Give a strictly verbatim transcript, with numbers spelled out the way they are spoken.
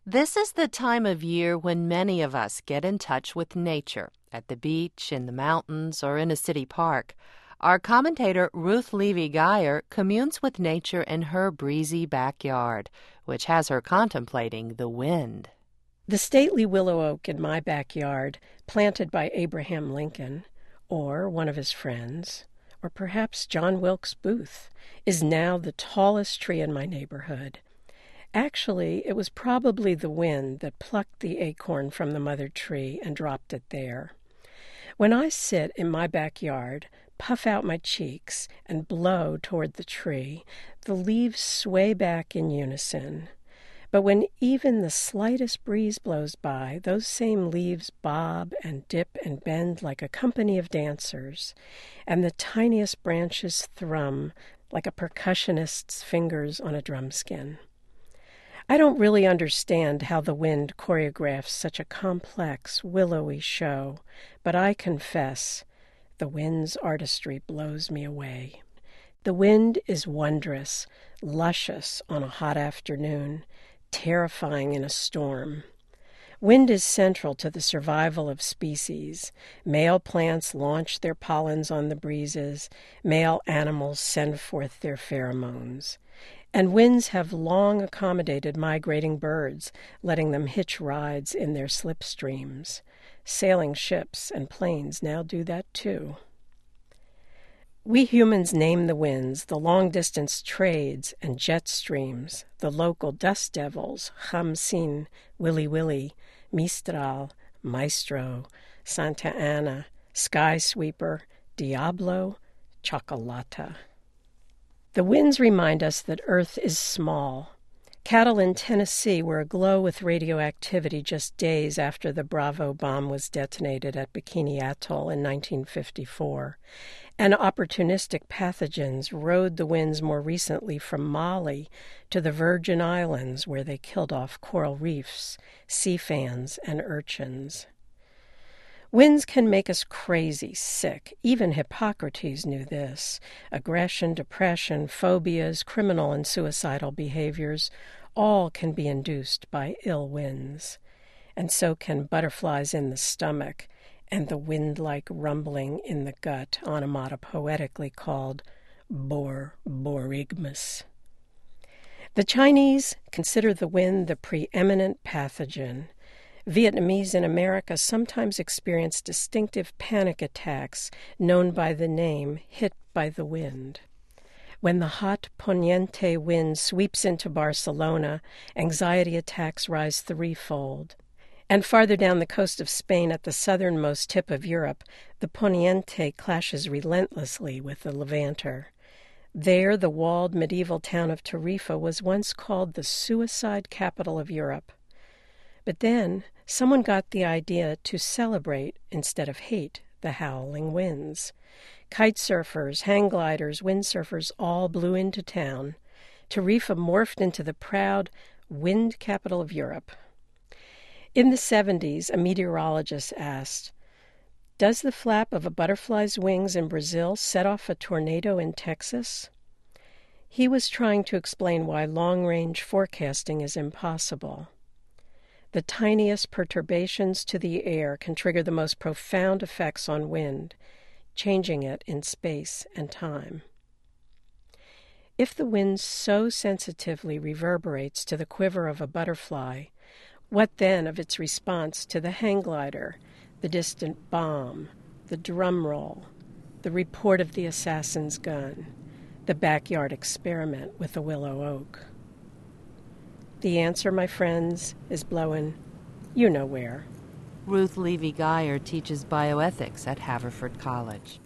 This is the time of year when many of us get in touch with nature, at the beach, in the mountains, or in a city park. Our commentator Ruth Levy Geyer communes with nature in her breezy backyard, which has her contemplating the wind. The stately willow oak in my backyard, planted by Abraham Lincoln, or one of his friends, or perhaps John Wilkes Booth, is now the tallest tree in my neighborhood. Actually, it was probably the wind that plucked the acorn from the mother tree and dropped it there. When I sit in my backyard, puff out my cheeks, and blow toward the tree, the leaves sway back in unison. But when even the slightest breeze blows by, those same leaves bob and dip and bend like a company of dancers, and the tiniest branches thrum like a percussionist's fingers on a drumskin. I don't really understand how the wind choreographs such a complex, willowy show, but I confess, the wind's artistry blows me away. The wind is wondrous, luscious on a hot afternoon, terrifying in a storm. Wind is central to the survival of species. Male plants launch their pollens on the breezes. Male animals send forth their pheromones. And winds have long accommodated migrating birds, letting them hitch rides in their slipstreams. Sailing ships and planes now do that too. We humans name the winds, the long-distance trades and jet streams, the local dust devils, Khamsin, Willy Willy, Mistral, Maestro, Santa Ana, Sky Sweeper, Diablo, Chocolata. The winds remind us that Earth is small. Cattle in Tennessee were aglow with radioactivity just days after the Bravo bomb was detonated at Bikini Atoll in nineteen fifty-four, and opportunistic pathogens rode the winds more recently from Mali to the Virgin Islands, where they killed off coral reefs, sea fans, and urchins. Winds can make us crazy, sick. Even Hippocrates knew this. Aggression, depression, phobias, criminal and suicidal behaviors, all can be induced by ill winds. And so can butterflies in the stomach and the wind-like rumbling in the gut, onomatopoetically called bor borygmus. The Chinese consider the wind the preeminent pathogen. Vietnamese in America sometimes experience distinctive panic attacks known by the name hit by the wind. When the hot Poniente wind sweeps into Barcelona, anxiety attacks rise threefold. And farther down the coast of Spain at the southernmost tip of Europe, the Poniente clashes relentlessly with the Levanter. There, the walled medieval town of Tarifa was once called the suicide capital of Europe. But then, someone got the idea to celebrate instead of hate the howling winds. Kite surfers, hang gliders, windsurfers all blew into town. Tarifa morphed into the proud wind capital of Europe. In the seventies, a meteorologist asked, "Does the flap of a butterfly's wings in Brazil set off a tornado in Texas?" He was trying to explain why long-range forecasting is impossible. The tiniest perturbations to the air can trigger the most profound effects on wind, changing it in space and time. If the wind so sensitively reverberates to the quiver of a butterfly, what then of its response to the hang glider, the distant bomb, the drum roll, the report of the assassin's gun, the backyard experiment with the willow oak? The answer, my friends, is blowing you know where. Ruth Levy Geyer teaches bioethics at Haverford College.